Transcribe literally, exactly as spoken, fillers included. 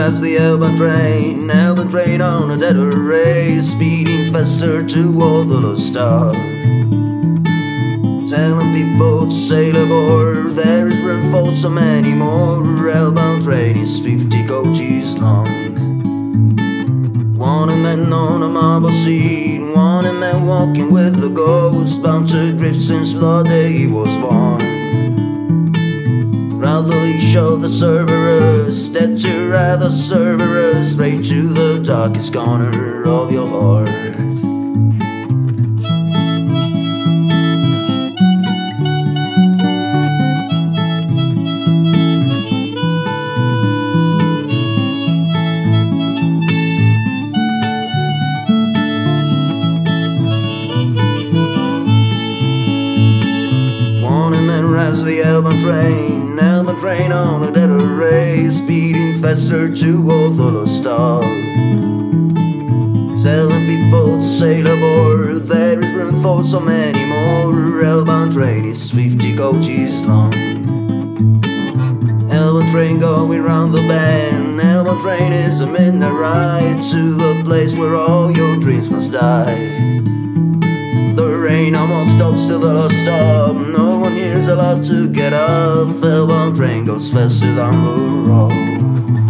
rides the Elban train, Elban train on a dead race, speeding faster toward the lost star. Telling people to sail aboard, there is room for so many more. Elban train is fifty coaches long. One a man on a marble seat, one a man walking with the ghost, bound to drift since the day he was born. Rather he show the Cerberus, that you rather Cerberus, straight to the darkest corner of your heart. Rides the Elban train, Elban train on a dead race, speeding faster toward the lost star. Telling people to sail aboard, there is room for so many more. Elban train is fifty coaches long. Elban train going round the bend, Elban train is a midnight ride to the place where all your dreams must die. The rain almost stops till the last stop, no one here's allowed to get off. Elban train goes faster than the road.